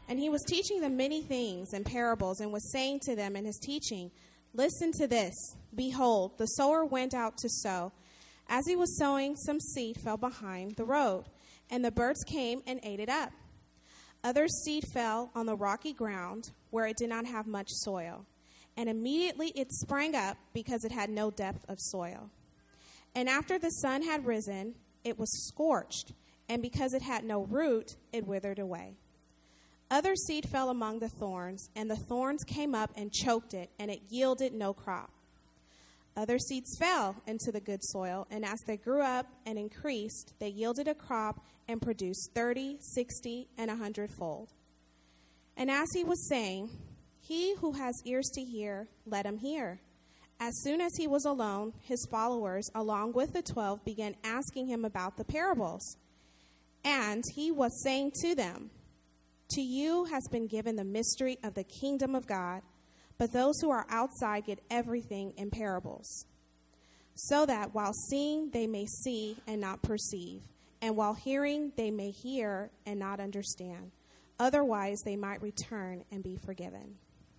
And he was teaching them many things in parables, and was saying to them in his teaching, "Listen to this. Behold, the sower went out to sow. As he was sowing, some seed fell behind the road, and the birds came and ate it up. Other seed fell on the rocky ground, where it did not have much soil. And immediately it sprang up, because it had no depth of soil. And after the sun had risen, it was scorched, and because it had no root, it withered away. Other seed fell among the thorns, and the thorns came up and choked it, and it yielded no crop. Other seeds fell into the good soil, and as they grew up and increased, they yielded a crop and produced 30, 60, and 100-fold. And as he was saying, he who has ears to hear, let him hear. As soon as he was alone, his followers, along with the 12, began asking him about the parables. And he was saying to them, to you has been given the mystery of the kingdom of God, but those who are outside get everything in parables, so that while seeing they may see and not perceive, and while hearing they may hear and not understand. Otherwise they might return and be forgiven.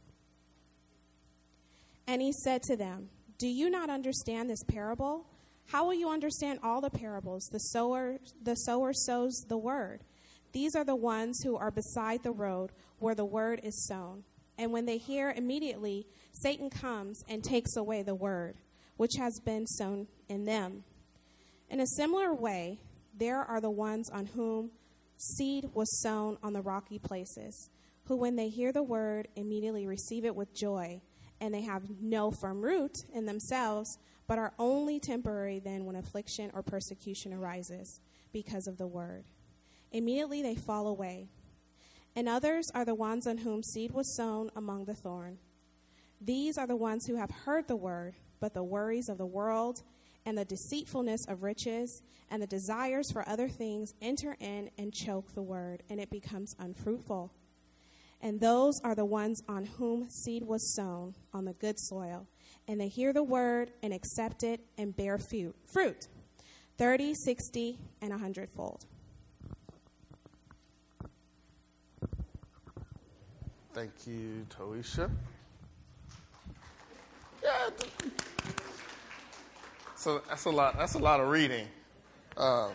And he said to them, do you not understand this parable? How will you understand all the parables? The sower sows the word. These are the ones who are beside the road where the word is sown. And when they hear, immediately Satan comes and takes away the word, which has been sown in them. In a similar way, there are the ones on whom seed was sown on the rocky places, who when they hear the word, immediately receive it with joy, and they have no firm root in themselves, but are only temporary then when affliction or persecution arises because of the word. Immediately they fall away. And others are the ones on whom seed was sown among the thorn. These are the ones who have heard the word, but the worries of the world and the deceitfulness of riches and the desires for other things enter in and choke the word, and it becomes unfruitful. And those are the ones on whom seed was sown on the good soil, and they hear the word and accept it and bear fruit, 30, 60, and 100-fold. Thank you, Toisha. Yeah. So that's a lot. That's a lot of reading. All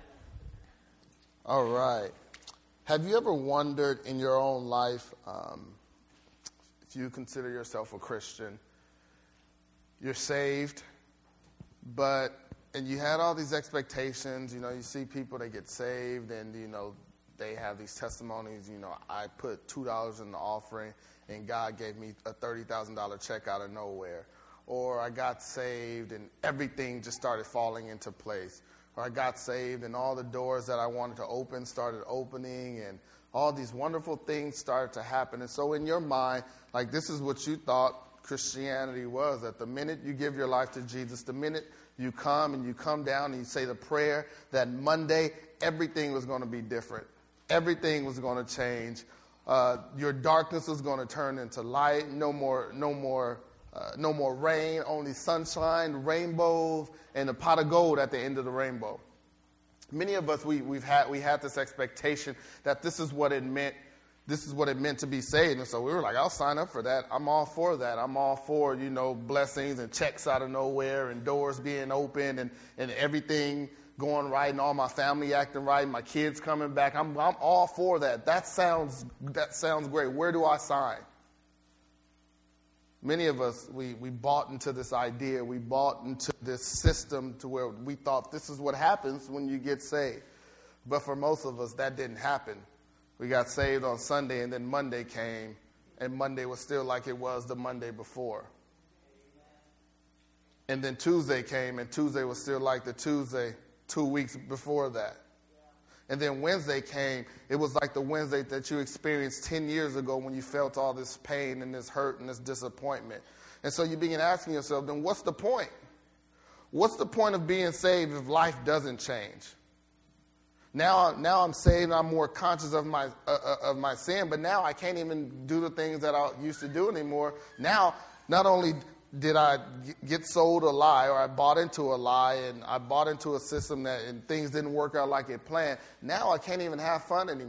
right. Have you ever wondered in your own life, if you consider yourself a Christian, you're saved, and you had all these expectations, you see people, they get saved, and, they have these testimonies, I put $2 in the offering, and God gave me a $30,000 check out of nowhere. Or I got saved, and everything just started falling into place. Or I got saved, and all the doors that I wanted to open started opening, and all these wonderful things started to happen. And so in your mind, like this is what you thought Christianity was, that the minute you give your life to Jesus, the minute you come down and you say the prayer, that Monday everything was going to be different. Everything was going to change. Your darkness was going to turn into light. No more rain, only sunshine, rainbows, and a pot of gold at the end of the rainbow. Many of us, we had this expectation that this is what it meant. This is what it meant to be saved. And so we were like, I'll sign up for that. I'm all for that. I'm all for, blessings and checks out of nowhere and doors being opened and everything going right and all my family acting right and my kids coming back. I'm all for that. That sounds great. Where do I sign? Many of us, we bought into this idea. We bought into this system to where we thought this is what happens when you get saved. But for most of us, that didn't happen. We got saved on Sunday, and then Monday came, and Monday was still like it was the Monday before. And then Tuesday came, and Tuesday was still like the Tuesday 2 weeks before that. And then Wednesday came, it was like the Wednesday that you experienced 10 years ago when you felt all this pain and this hurt and this disappointment. And so you begin asking yourself, then what's the point? What's the point of being saved if life doesn't change? Now I'm saved and I'm more conscious of my sin, but now I can't even do the things that I used to do anymore. Now, not only did I get sold a lie, or I bought into a lie, and I bought into a system and things didn't work out like it planned. Now I can't even have fun anymore.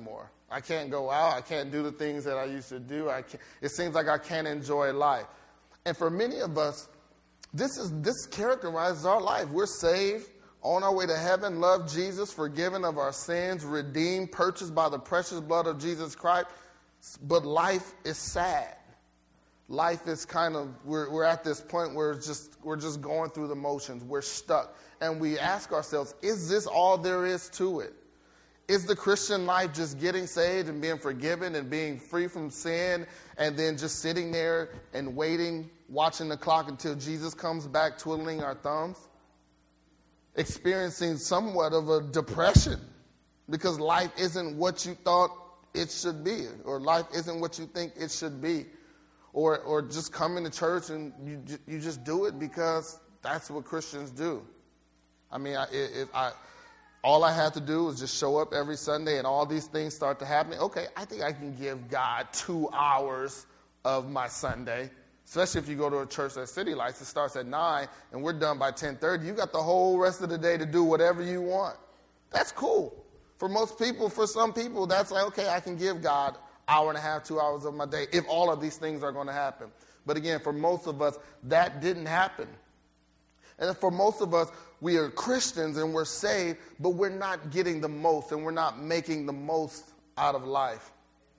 I can't go out. I can't do the things that I used to do. It seems like I can't enjoy life. And for many of us, this characterizes our life. We're saved, on our way to heaven, love Jesus, forgiven of our sins, redeemed, purchased by the precious blood of Jesus Christ. But life is sad. Life is kind of, we're at this point where we're just going through the motions. We're stuck. And we ask ourselves, is this all there is to it? Is the Christian life just getting saved and being forgiven and being free from sin and then just sitting there and waiting, watching the clock until Jesus comes back, twiddling our thumbs? Experiencing somewhat of a depression because life isn't what you thought it should be, or life isn't what you think it should be. Or just coming to church and you just do it because that's what Christians do. I mean, all I have to do is just show up every Sunday and all these things start to happen. Okay, I think I can give God 2 hours of my Sunday, especially if you go to a church at City Lights. It starts at 9 and we're done by 10:30. You got the whole rest of the day to do whatever you want. That's cool. For most people, for some people, that's like, okay, I can give God hour and a half, 2 hours of my day if all of these things are going to happen. But again, for most of us, that didn't happen. And for most of us, we are Christians and we're saved, but we're not getting the most and we're not making the most out of life.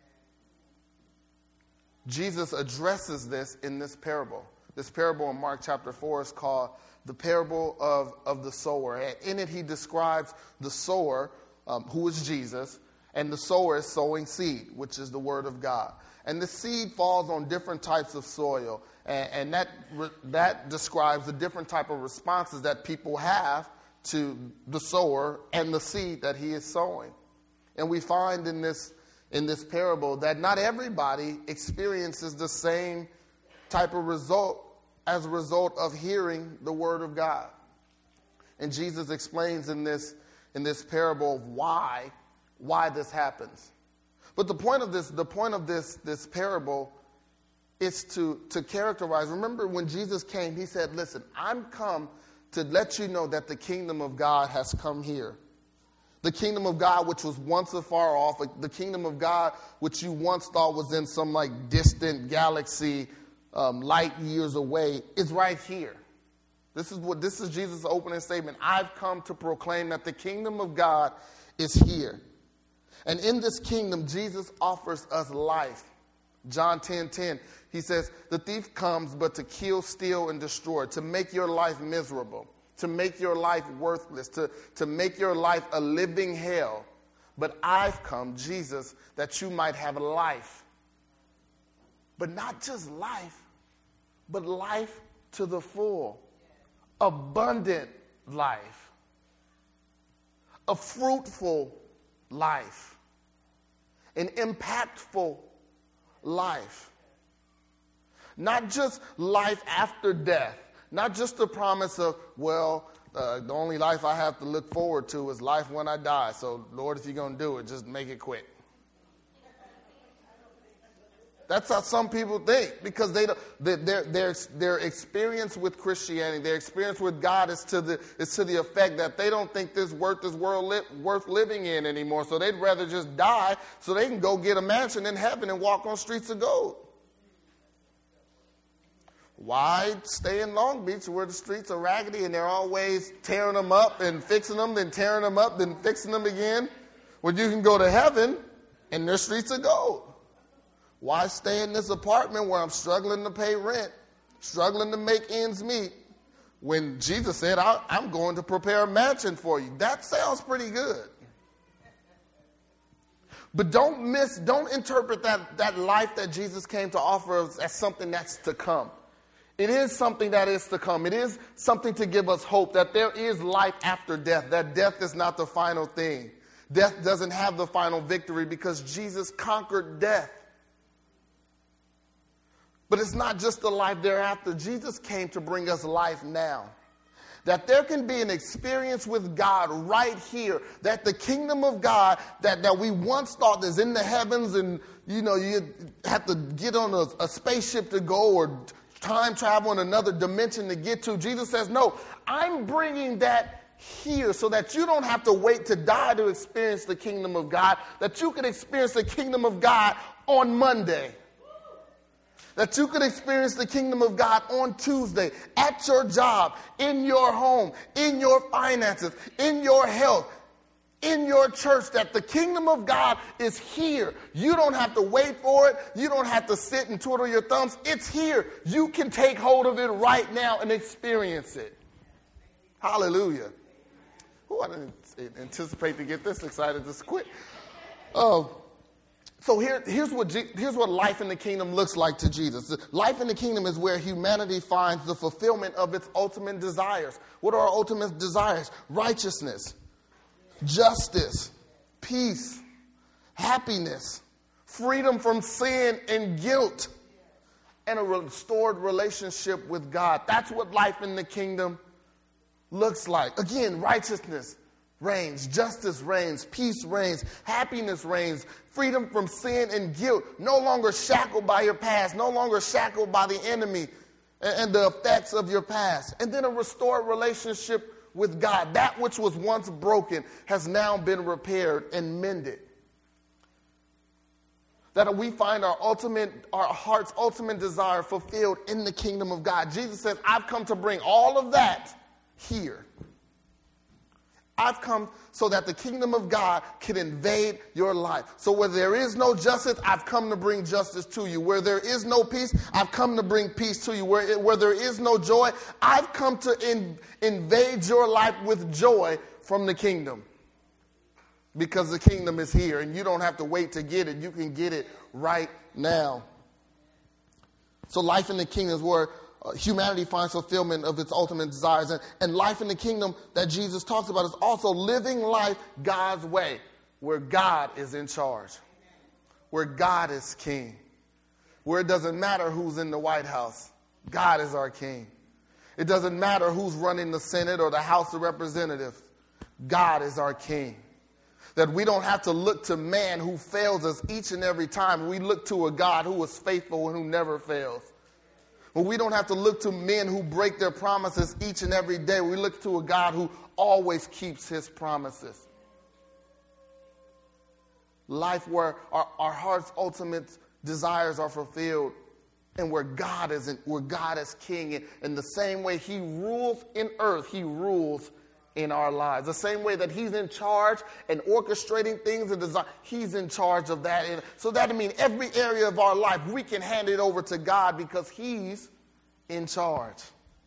Jesus addresses this in this parable. This parable in Mark chapter 4 is called the parable of the sower. And in it, he describes the sower, who is Jesus, and the sower is sowing seed, which is the word of God. And the seed falls on different types of soil. And that describes the different type of responses that people have to the sower and the seed that he is sowing. And we find in this parable that not everybody experiences the same type of result as a result of hearing the word of God. And Jesus explains in this parable of why this happens. But the point of this parable is to characterize. Remember when Jesus came, he said, listen, I'm come to let you know that the kingdom of God has come here. The kingdom of God, which was once afar off, the kingdom of God, which you once thought was in some like distant galaxy, light years away, is right here. This is Jesus' opening statement. I've come to proclaim that the kingdom of God is here. And in this kingdom, Jesus offers us life. John 10:10, he says, the thief comes but to kill, steal, and destroy, to make your life miserable, to make your life worthless, to make your life a living hell. But I've come, Jesus, that you might have life. But not just life, but life to the full. Abundant life. A fruitful life. An impactful life. Not just life after death. Not just the promise of, the only life I have to look forward to is life when I die. So, Lord, if you're going to do it, just make it quick. That's how some people think, because their experience with Christianity, their experience with God is to the effect that they don't think this worth living in anymore. So they'd rather just die so they can go get a mansion in heaven and walk on streets of gold. Why stay in Long Beach where the streets are raggedy and they're always tearing them up and fixing them, then tearing them up, then fixing them again, when you can go to heaven and their streets are gold? Why stay in this apartment where I'm struggling to pay rent, struggling to make ends meet, when Jesus said, I'm going to prepare a mansion for you? That sounds pretty good. But don't interpret that life that Jesus came to offer us as something that's to come. It is something that is to come. It is something to give us hope that there is life after death, that death is not the final thing. Death doesn't have the final victory because Jesus conquered death. But it's not just the life thereafter. Jesus came to bring us life now. That there can be an experience with God right here. That the kingdom of God that we once thought is in the heavens and, you have to get on a spaceship to go or time travel in another dimension to get to. Jesus says, no, I'm bringing that here so that you don't have to wait to die to experience the kingdom of God, that you can experience the kingdom of God on Monday. That you could experience the kingdom of God on Tuesday, at your job, in your home, in your finances, in your health, in your church, that the kingdom of God is here. You don't have to wait for it. You don't have to sit and twiddle your thumbs. It's here. You can take hold of it right now and experience it. Hallelujah. Oh, I didn't anticipate to get this excited this quick. So here's what life in the kingdom looks like to Jesus. Life in the kingdom is where humanity finds the fulfillment of its ultimate desires. What are our ultimate desires? Righteousness, justice, peace, happiness, freedom from sin and guilt, and a restored relationship with God. That's what life in the kingdom looks like. Again, righteousness reigns, justice reigns, peace reigns, happiness reigns, freedom from sin and guilt, no longer shackled by your past, no longer shackled by the enemy and the effects of your past. And then a restored relationship with God. That which was once broken has now been repaired and mended. That we find our heart's ultimate desire fulfilled in the kingdom of God. Jesus says, I've come to bring all of that here. I've come so that the kingdom of God can invade your life. So where there is no justice, I've come to bring justice to you. Where there is no peace, I've come to bring peace to you. Where there is no joy, I've come to invade your life with joy from the kingdom. Because the kingdom is here and you don't have to wait to get it. You can get it right now. So life in the kingdom is where humanity finds fulfillment of its ultimate desires. And life in the kingdom that Jesus talks about is also living life God's way, where God is in charge, where God is king, where it doesn't matter who's in the White House. God is our king. It doesn't matter who's running the Senate or the House of Representatives. God is our king. That we don't have to look to man who fails us each and every time. We look to a God who is faithful and who never fails. But we don't have to look to men who break their promises each and every day. We look to a God who always keeps his promises. Life where our heart's ultimate desires are fulfilled and where God is king. And in the same way he rules in earth, he rules in our lives. The same way that he's in charge and orchestrating things and design, he's in charge of that. And so that means every area of our life, we can hand it over to God because he's in charge.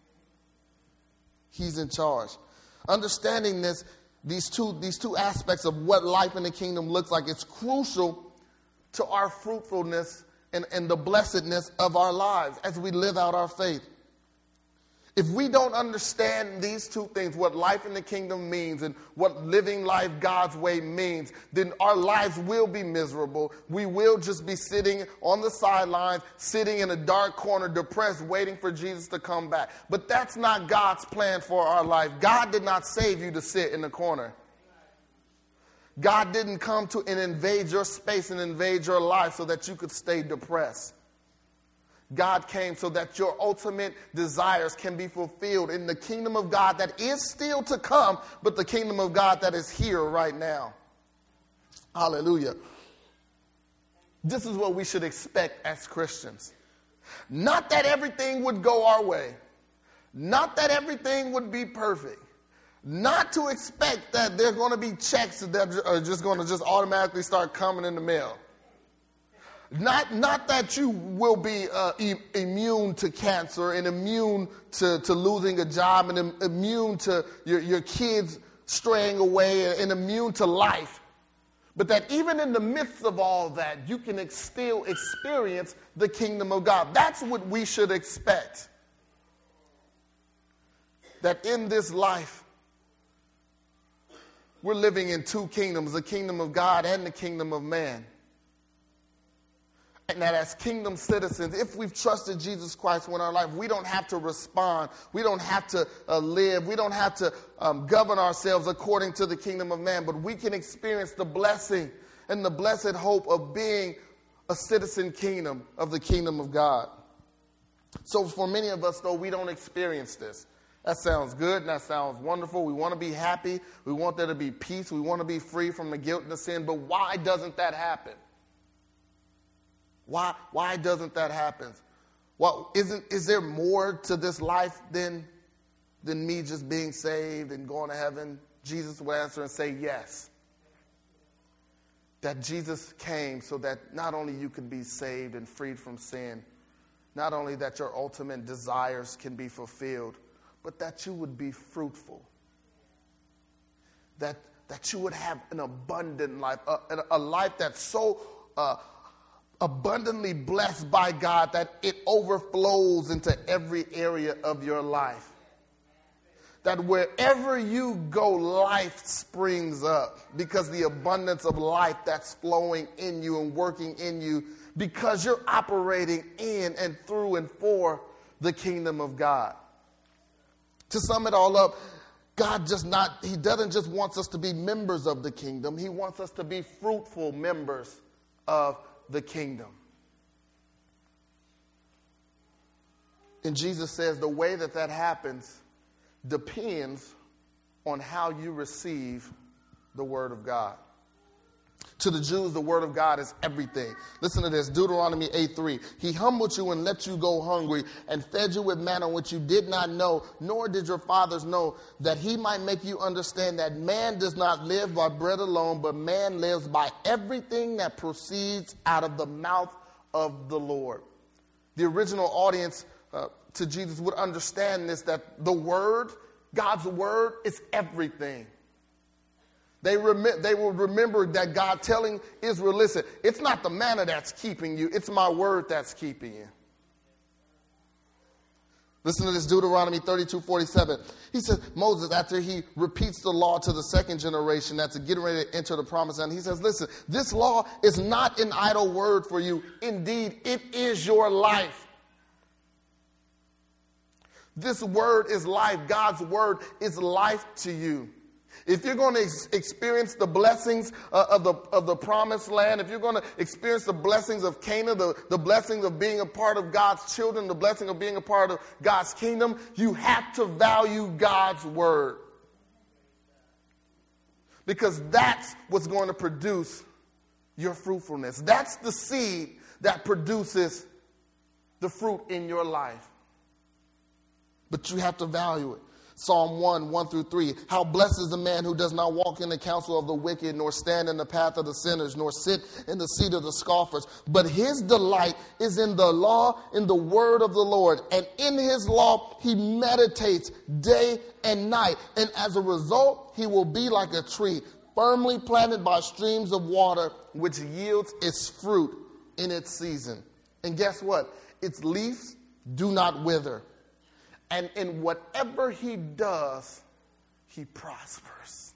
He's in charge. Understanding these two aspects of what life in the kingdom looks like, it's crucial to our fruitfulness and the blessedness of our lives as we live out our faith. If we don't understand these two things, what life in the kingdom means and what living life God's way means, then our lives will be miserable. We will just be sitting on the sidelines, sitting in a dark corner, depressed, waiting for Jesus to come back. But that's not God's plan for our life. God did not save you to sit in the corner. God didn't come to and invade your space and invade your life so that you could stay depressed. God came so that your ultimate desires can be fulfilled in the kingdom of God that is still to come, but the kingdom of God that is here right now. Hallelujah. This is what we should expect as Christians. Not that everything would go our way. Not that everything would be perfect. Not to expect that there are going to be checks that are just going to just automatically start coming in the mail. Not that you will be immune to cancer and immune to losing a job and immune to your kids straying away and immune to life. But that even in the midst of all that, you can still experience the kingdom of God. That's what we should expect. That in this life, we're living in two kingdoms, the kingdom of God and the kingdom of man. And that as kingdom citizens, if we've trusted Jesus Christ in our life, we don't have to respond. We don't have to live. We don't have to govern ourselves according to the kingdom of man. But we can experience the blessing and the blessed hope of being a citizen of the kingdom of God. So for many of us, though, we don't experience this. That sounds good and that sounds wonderful. We want to be happy. We want there to be peace. We want to be free from the guilt and the sin. But why doesn't that happen? Why doesn't that happen? Well, is there more to this life than me just being saved and going to heaven? Jesus would answer and say yes. That Jesus came so that not only you could be saved and freed from sin, not only that your ultimate desires can be fulfilled, but that you would be fruitful. That you would have an abundant life, a life that's so abundantly blessed by God that it overflows into every area of your life. That wherever you go, life springs up because the abundance of life that's flowing in you and working in you because you're operating in and through and for the kingdom of God. To sum it all up, He doesn't just want us to be members of the kingdom. He wants us to be fruitful members of the kingdom. And Jesus says the way that happens depends on how you receive the word of God. To the Jews, the word of God is everything. Listen to this, Deuteronomy 8:3. He humbled you and let you go hungry and fed you with manna which you did not know, nor did your fathers know, that he might make you understand that man does not live by bread alone, but man lives by everything that proceeds out of the mouth of the Lord. The original audience to Jesus would understand this, that the word, God's word, is everything. They will remember that God telling Israel, listen, it's not the manna that's keeping you, it's my word that's keeping you. Listen to this, Deuteronomy 32:47. He says, Moses, after he repeats the law to the second generation that's getting ready to enter the promised land, he says, listen, this law is not an idle word for you. Indeed, it is your life. This word is life. God's word is life to you. If you're going to experience the blessings of the promised land, if you're going to experience the blessings of Canaan, the blessings of being a part of God's children, the blessing of being a part of God's kingdom, you have to value God's word. Because that's what's going to produce your fruitfulness. That's the seed that produces the fruit in your life. But you have to value it. Psalm 1:1-3. How blessed is the man who does not walk in the counsel of the wicked, nor stand in the path of the sinners, nor sit in the seat of the scoffers. But his delight is in the law, in the word of the Lord. And in his law he meditates day and night. And as a result, he will be like a tree, firmly planted by streams of water, which yields its fruit in its season. And guess what? Its leaves do not wither. And in whatever he does, he prospers.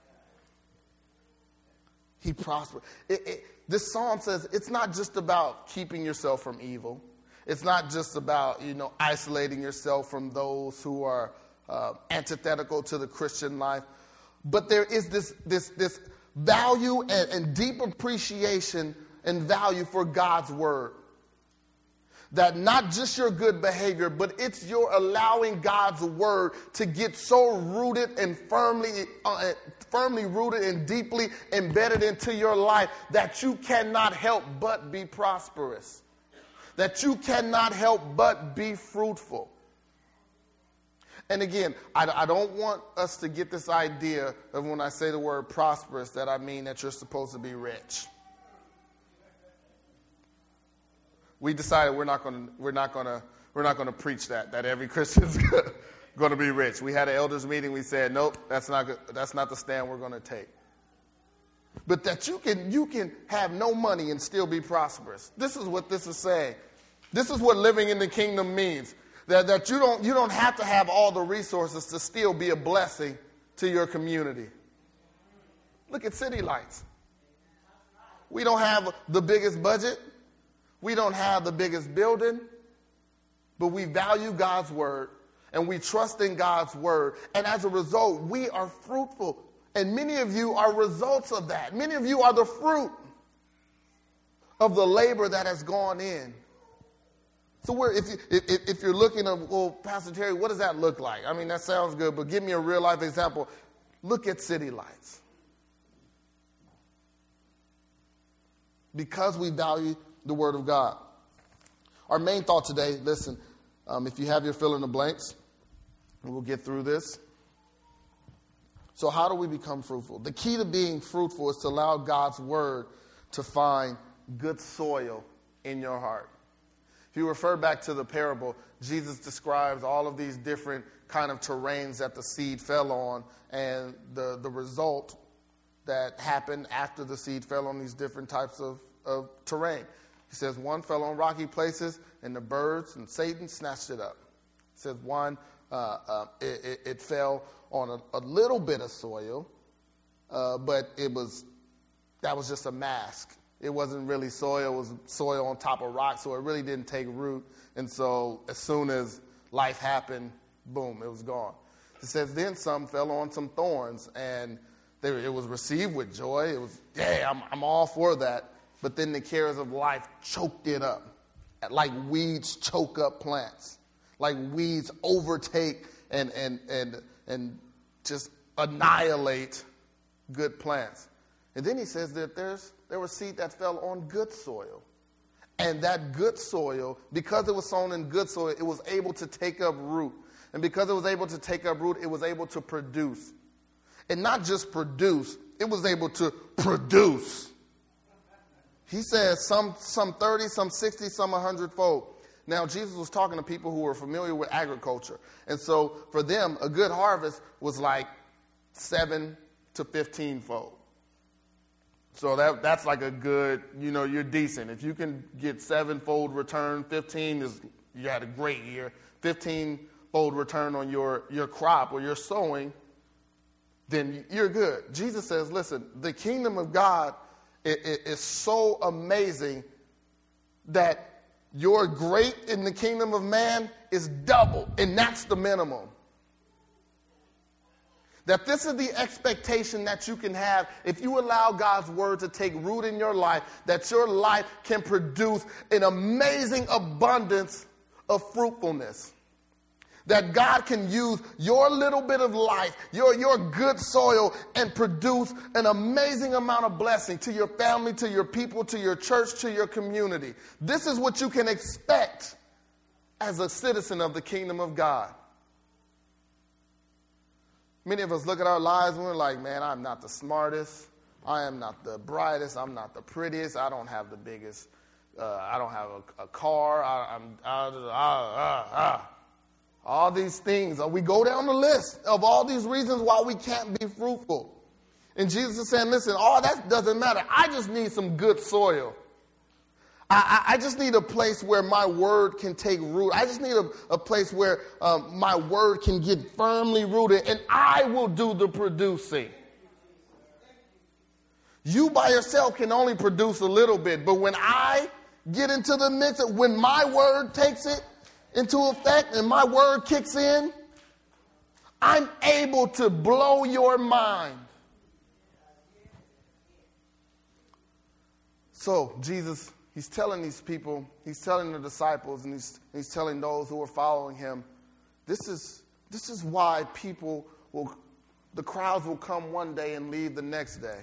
He prospers. This psalm says it's not just about keeping yourself from evil. It's not just about, isolating yourself from those who are antithetical to the Christian life. But there is this value and deep appreciation and value for God's word. That not just your good behavior, but it's your allowing God's word to get so rooted and firmly rooted and deeply embedded into your life that you cannot help but be prosperous. That you cannot help but be fruitful. And again, I don't want us to get this idea of when I say the word prosperous that I mean that you're supposed to be rich. We decided we're not going to preach that every Christian's going to be rich. We had an elders meeting. We said, nope, that's not the stand we're going to take. But that you can have no money and still be prosperous. This is what this is saying. This is what living in the kingdom means. That you don't have to have all the resources to still be a blessing to your community. Look at City Lights. We don't have the biggest budget. We don't have the biggest building, but we value God's word and we trust in God's word. And as a result, we are fruitful. And many of you are results of that. Many of you are the fruit of the labor that has gone in So if you're looking at, well, Pastor Terry, what does that look like? I mean, that sounds good, but give me a real life example. Look at city lights. Because we value the Word of God. Our main thought today, listen, if you have your fill in the blanks, we'll get through this. So how do we become fruitful? The key to being fruitful is to allow God's Word to find good soil in your heart. If you refer back to the parable, Jesus describes all of these different kind of terrains that the seed fell on, and the result that happened after the seed fell on these different types of terrain. He says one fell on rocky places, and the birds and Satan snatched it up. He says one, it fell on a little bit of soil, but that was just a mask. It wasn't really soil. It was soil on top of rock, so it really didn't take root. And so as soon as life happened, boom, it was gone. It says then some fell on some thorns, and it was received with joy. It was, I'm all for that. But then the cares of life choked it up, like weeds choke up plants, like weeds overtake and just annihilate good plants. And then he says that there was seed that fell on good soil. And that good soil, because it was sown in good soil, it was able to take up root. And because it was able to take up root, it was able to produce. And not just produce, it was able to produce. He says some 30, some 60, some 100-fold. Now, Jesus was talking to people who were familiar with agriculture. And so for them, a good harvest was like 7 to 15-fold. So that's like a good, you're decent. If you can get 7-fold return, 15 is, you had a great year. 15-fold return on your crop or your sowing, then you're good. Jesus says, listen, the kingdom of God is so amazing that your great in the kingdom of man is double, and that's the minimum. That this is the expectation that you can have if you allow God's word to take root in your life, that your life can produce an amazing abundance of fruitfulness. That God can use your little bit of life, your good soil, and produce an amazing amount of blessing to your family, to your people, to your church, to your community. This is what you can expect as a citizen of the kingdom of God. Many of us look at our lives and we're like, man, I'm not the smartest. I am not the brightest. I'm not the prettiest. I don't have the biggest. I don't have a car. All these things. We go down the list of all these reasons why we can't be fruitful. And Jesus is saying, listen, all that doesn't matter. I just need some good soil. I just need a place where my word can take root. I just need a place where my word can get firmly rooted, and I will do the producing. You by yourself can only produce a little bit, but when I get into the mix, when my word takes it into effect and my word kicks in, I'm able to blow your mind. So Jesus, he's telling these people, he's telling the disciples, and he's telling those who are following him, this is why the crowds will come one day and leave the next day.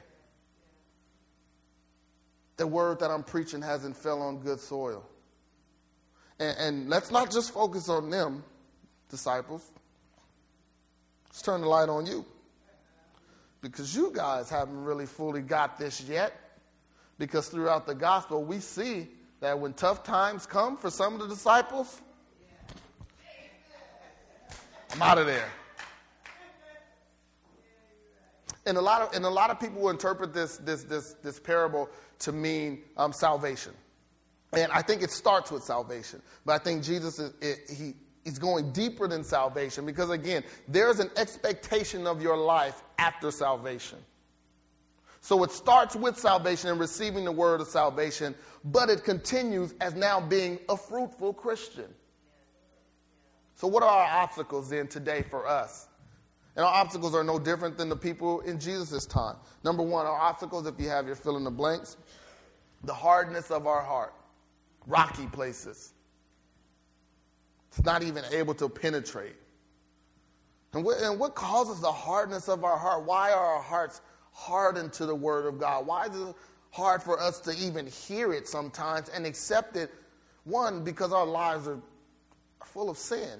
The word that I'm preaching hasn't fell on good soil. And let's not just focus on them, disciples. Let's turn the light on you. Because you guys haven't really fully got this yet. Because throughout the gospel, we see that when tough times come for some of the disciples, I'm out of there. And a lot of people will interpret this parable to mean salvation. And I think it starts with salvation. But I think Jesus he's going deeper than salvation, because again, there's an expectation of your life after salvation. So it starts with salvation and receiving the word of salvation, but it continues as now being a fruitful Christian. So what are our obstacles then today for us? And our obstacles are no different than the people in Jesus' time. Number one, our obstacles, if you have your fill in the blanks, the hardness of our heart, rocky places. It's not even able to penetrate. And what causes the hardness of our heart? Why are our hearts hardened to the word of God? Why is it hard for us to even hear it sometimes and accept it? One, because our lives are full of sin.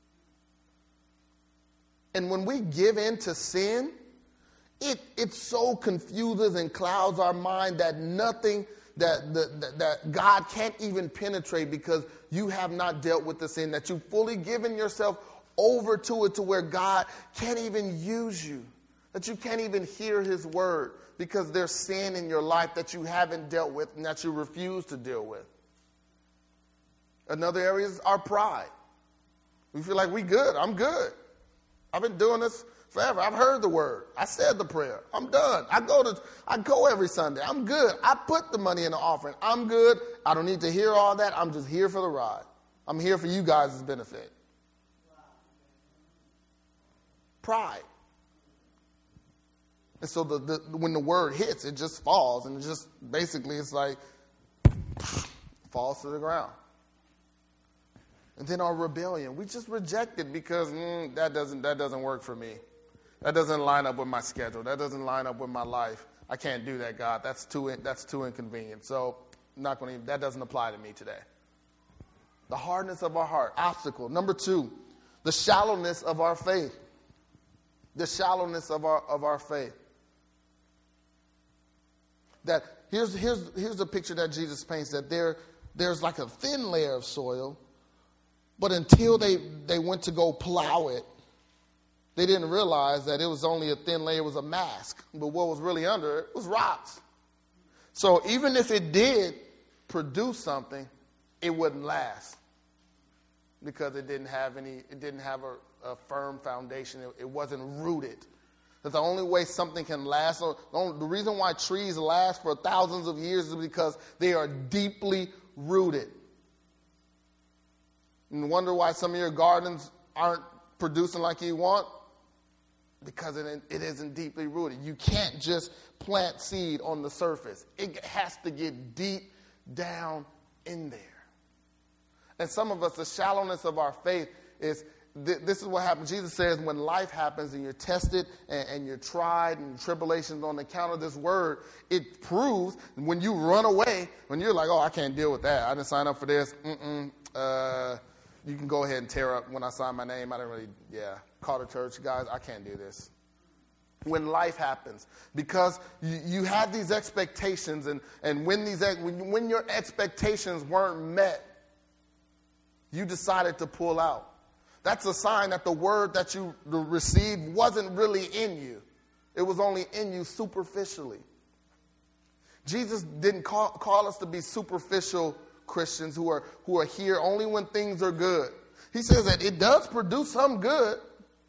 And when we give in to sin, it so confuses and clouds our mind that nothing, that God can't even penetrate, because you have not dealt with the sin, that you've fully given yourself over to it, to where God can't even use you, that you can't even hear his word because there's sin in your life that you haven't dealt with and that you refuse to deal with. Another area is our pride. We feel like we good. I'm good. I've been doing this forever. I've heard the word. I said the prayer. I'm done. I go every Sunday. I'm good. I put the money in the offering. I'm good. I don't need to hear all that. I'm just here for the ride. I'm here for you guys' benefit. Pride. And so when the word hits, it just falls, and it just basically it's like falls to the ground. And then our rebellion, we just reject it because that doesn't work for me. That doesn't line up with my schedule. That doesn't line up with my life. I can't do that, God. That's too inconvenient. So that doesn't apply to me today. The hardness of our heart, obstacle. Number 2, the shallowness of our faith. The shallowness of our faith. That here's the picture that Jesus paints, that there's like a thin layer of soil, but until they went to go plow it, they didn't realize that it was only a thin layer, it was a mask. But what was really under it was rocks. So even if it did produce something, it wouldn't last, because it didn't have a firm foundation. It wasn't rooted. That's the only way something can last. The reason why trees last for thousands of years is because they are deeply rooted. And wonder why some of your gardens aren't producing like you want? Because it isn't deeply rooted. You can't just plant seed on the surface. It has to get deep down in there. And some of us, the shallowness of our faith is, this is what happens. Jesus says when life happens and you're tested and you're tried and tribulations on account of this word, it proves when you run away, when you're like, oh, I can't deal with that. I didn't sign up for this. You can go ahead and tear up when I sign my name. I didn't really, call the church. Guys, I can't do this. When life happens, because you have these expectations, and when your expectations weren't met, you decided to pull out. That's a sign that the word that you received wasn't really in you. It was only in you superficially. Jesus didn't call us to be superficial Christians who are here only when things are good. He says that it does produce some good,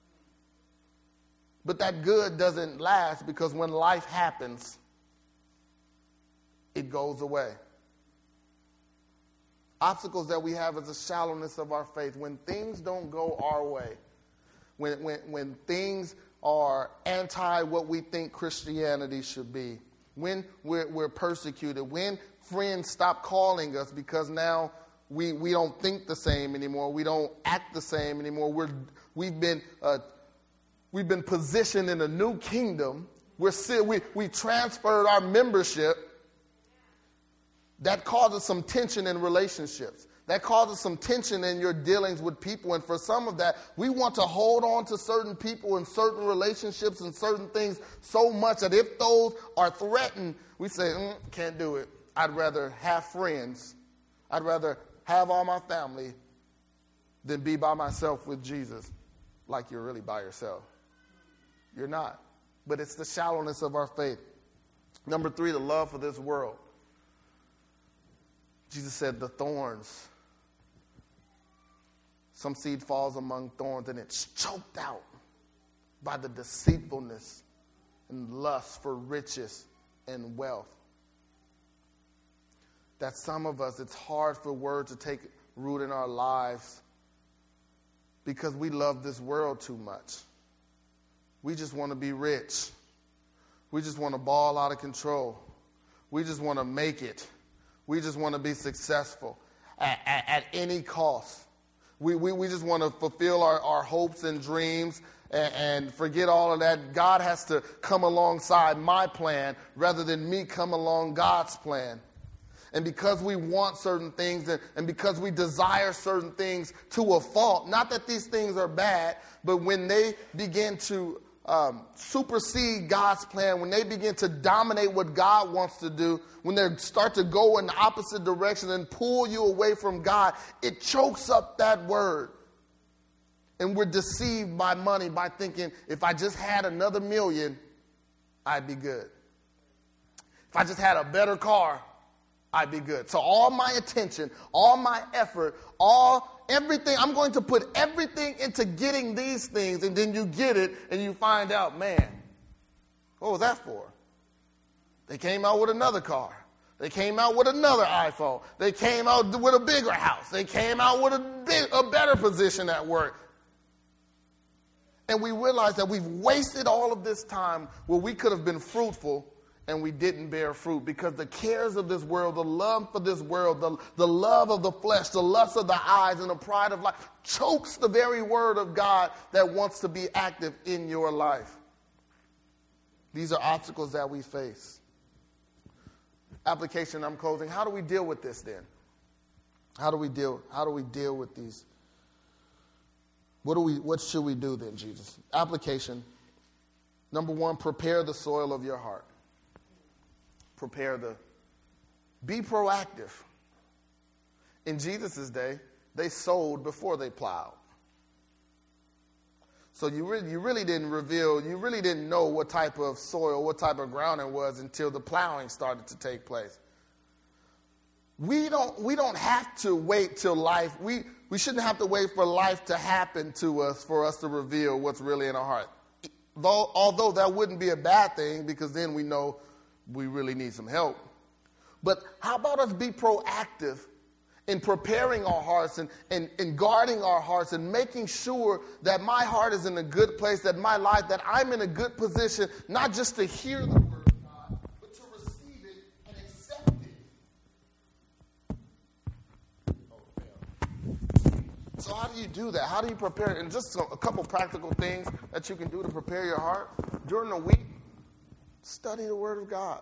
but that good doesn't last, because when life happens, it goes away. Obstacles that we have is the shallowness of our faith. When things don't go our way, when things are anti what we think Christianity should be, when we're persecuted, when friends stop calling us because now we don't think the same anymore, we don't act the same anymore, we've been positioned in a new kingdom, we transferred our membership. That causes some tension in relationships. That causes some tension in your dealings with people. And for some of that, we want to hold on to certain people and certain relationships and certain things so much that if those are threatened, we say, can't do it. I'd rather have friends. I'd rather have all my family than be by myself with Jesus. Like you're really by yourself. You're not. But it's the shallowness of our faith. Number 3, the love for this world. Jesus said the thorns. Some seed falls among thorns and it's choked out by the deceitfulness and lust for riches and wealth. That some of us, it's hard for word to take root in our lives because we love this world too much. We just want to be rich. We just want to ball out of control. We just want to make it. We just want to be successful at any cost. We just want to fulfill our hopes and dreams and forget all of that. God has to come alongside my plan rather than me come along God's plan. And because we want certain things and because we desire certain things to a fault, not that these things are bad, but when they begin to supersede God's plan, when they begin to dominate what God wants to do, when they start to go in the opposite direction and pull you away from God, it chokes up that word. And we're deceived by money by thinking, if I just had another million, I'd be good. If I just had a better car, I'd be good. So all my attention, all my effort, everything, I'm going to put everything into getting these things, and then you get it and you find out, man, what was that for? They came out with another car. They came out with another iPhone. They came out with a bigger house. They came out with a better position at work. And we realize that we've wasted all of this time where we could have been fruitful and we didn't bear fruit because the cares of this world, the love for this world, the love of the flesh, the lust of the eyes, and the pride of life chokes the very word of God that wants to be active in your life. These are obstacles that we face. Application, I'm closing. How do we deal with this then? How do we deal with these? What should we do then, Jesus? Application. Number one, prepare the soil of your heart. Be proactive. In Jesus' day, they sowed before they plowed. So you really didn't know what type of soil, what type of ground it was until the plowing started to take place. We don't have to wait till life. We shouldn't have to wait for life to happen to us for us to reveal what's really in our heart. Although that wouldn't be a bad thing because then we know we really need some help. But how about us be proactive in preparing our hearts and guarding our hearts and making sure that my heart is in a good place, that my life, that I'm in a good position, not just to hear the word of God, but to receive it and accept it. So how do you do that? How do you prepare it? And just a couple practical things that you can do to prepare your heart. During the week, study the Word of God.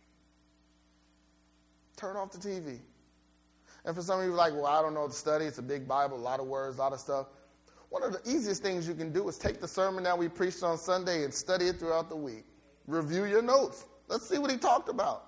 Turn off the TV. And for some of you, like, well, I don't know what to study. It's a big Bible, a lot of words, a lot of stuff. One of the easiest things you can do is take the sermon that we preached on Sunday and study it throughout the week. Review your notes. Let's see what he talked about.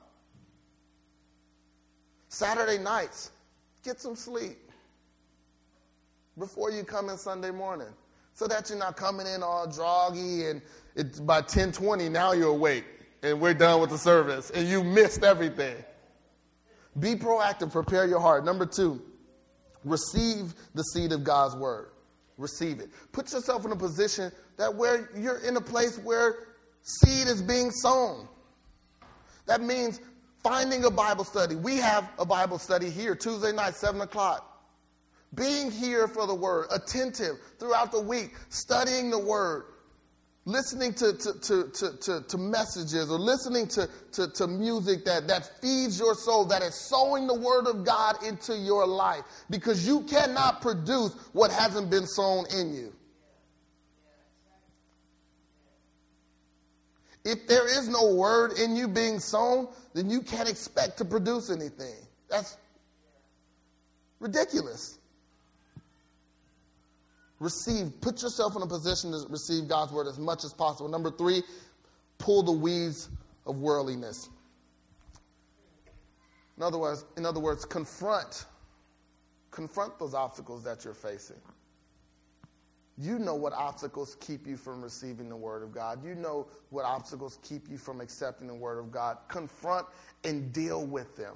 Saturday nights, get some sleep before you come in Sunday morning so that you're not coming in all groggy and it's by 10:20, now you're awake and we're done with the service and you missed everything. Be proactive, prepare your heart. Number two, receive the seed of God's word. Receive it. Put yourself in a position that where you're in a place where seed is being sown. That means finding a Bible study. We have a Bible study here, Tuesday night, 7 o'clock. Being here for the word, attentive throughout the week, studying the word, listening to messages or listening to music that feeds your soul, that is sowing the word of God into your life. Because you cannot produce what hasn't been sown in you. If there is no word in you being sown, then you can't expect to produce anything. That's ridiculous. Put yourself in a position to receive God's word as much as possible. Number three, pull the weeds of worldliness. In other words, confront those obstacles that you're facing. You know what obstacles keep you from receiving the word of God. You know what obstacles keep you from accepting the word of God. Confront and deal with them.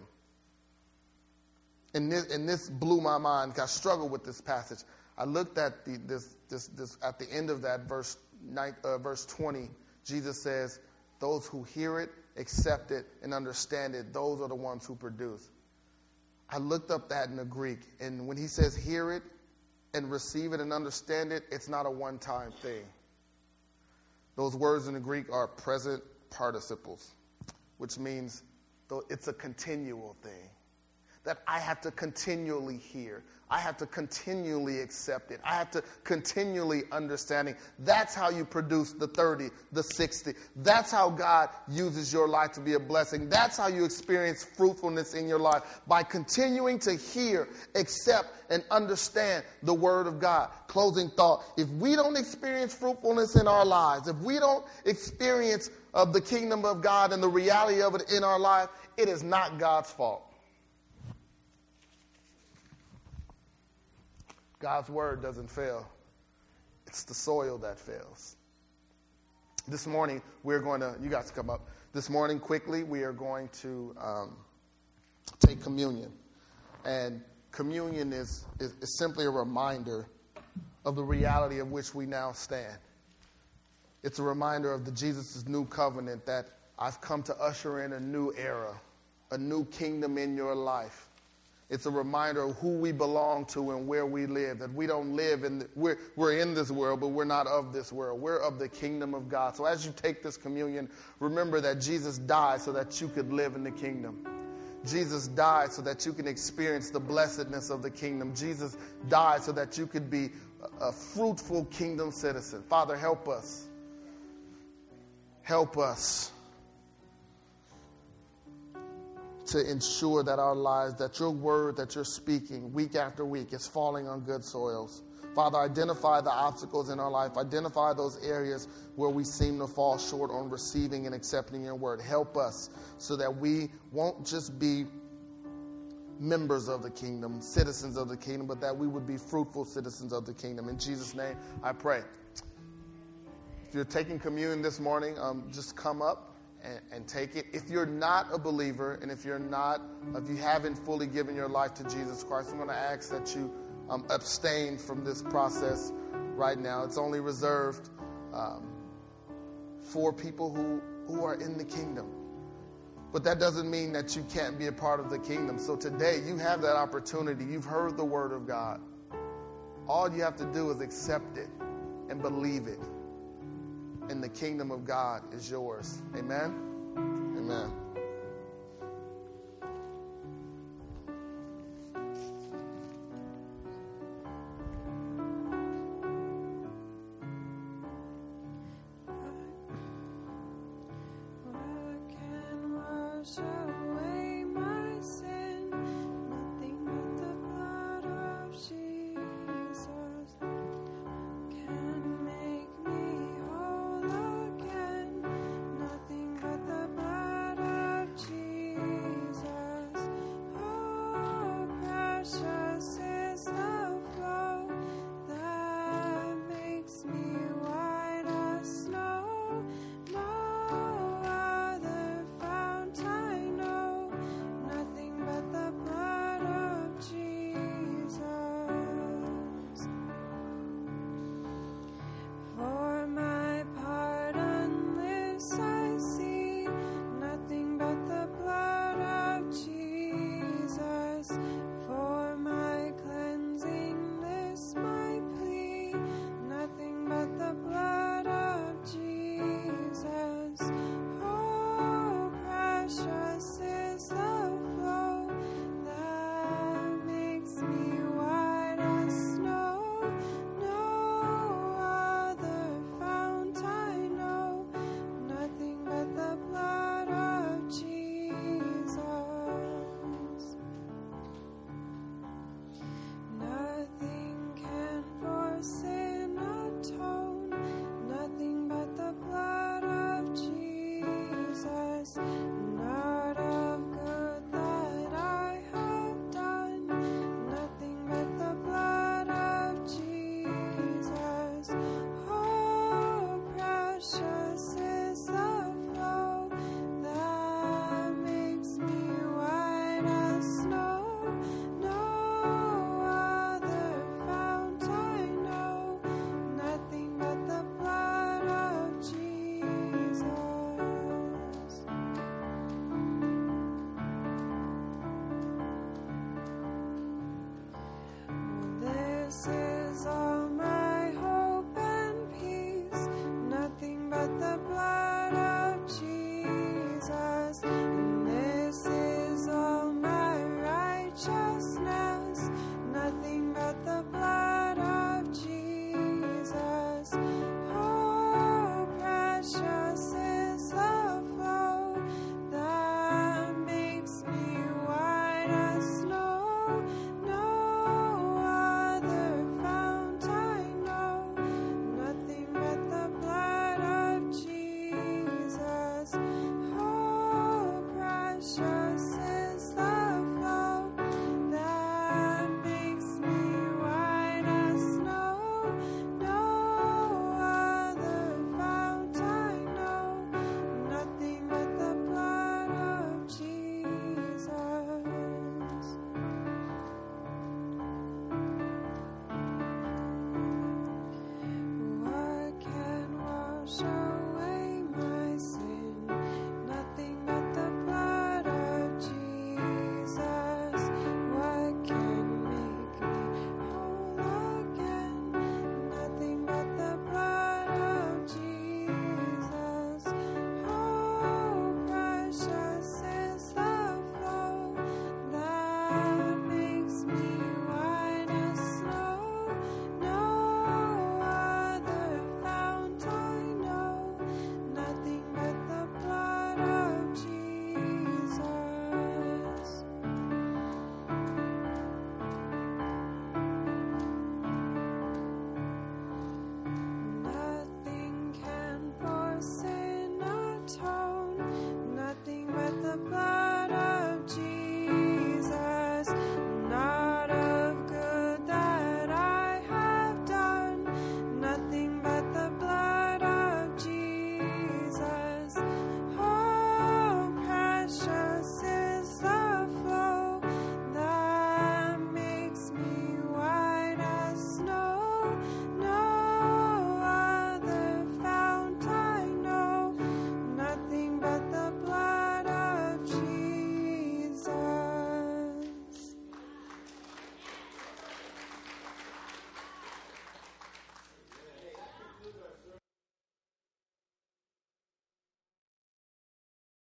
And this blew my mind because I struggled with this passage. I looked at this at the end of that verse 20. Jesus says, "Those who hear it, accept it, and understand it, those are the ones who produce." I looked up that in the Greek, and when he says hear it and receive it and understand it, it's not a one-time thing. Those words in the Greek are present participles, which means it's a continual thing. that I have to continually hear. I have to continually accept it. I have to continually understand it. That's how you produce the 30, the 60. That's how God uses your life to be a blessing. That's how you experience fruitfulness in your life, by continuing to hear, accept, and understand the Word of God. Closing thought. If we don't experience fruitfulness in our lives, if we don't experience of the kingdom of God and the reality of it in our life, it is not God's fault. God's word doesn't fail. It's the soil that fails. This morning, you guys come up. This morning, quickly, we are going to take communion. And communion is simply a reminder of the reality of which we now stand. It's a reminder of Jesus' new covenant, that I've come to usher in a new era, a new kingdom in your life. It's a reminder of who we belong to and where we live. That we don't live we're in this world, but we're not of this world. We're of the kingdom of God. So as you take this communion, remember that Jesus died so that you could live in the kingdom. Jesus died so that you can experience the blessedness of the kingdom. Jesus died so that you could be a fruitful kingdom citizen. Father, help us. Help us to ensure that our lives, that your word that you're speaking week after week is falling on good soils. Father, identify the obstacles in our life. Identify those areas where we seem to fall short on receiving and accepting your word. Help us so that we won't just be members of the kingdom, citizens of the kingdom, but that we would be fruitful citizens of the kingdom. In Jesus' name, I pray. If you're taking communion this morning, just come up and take it. If you're not a believer, and if you haven't fully given your life to Jesus Christ, I'm going to ask that you abstain from this process right now. It's only reserved for people who are in the kingdom. But that doesn't mean that you can't be a part of the kingdom. So today, you have that opportunity. You've heard the word of God. All you have to do is accept it and believe it. And the kingdom of God is yours. Amen? Amen. This is all.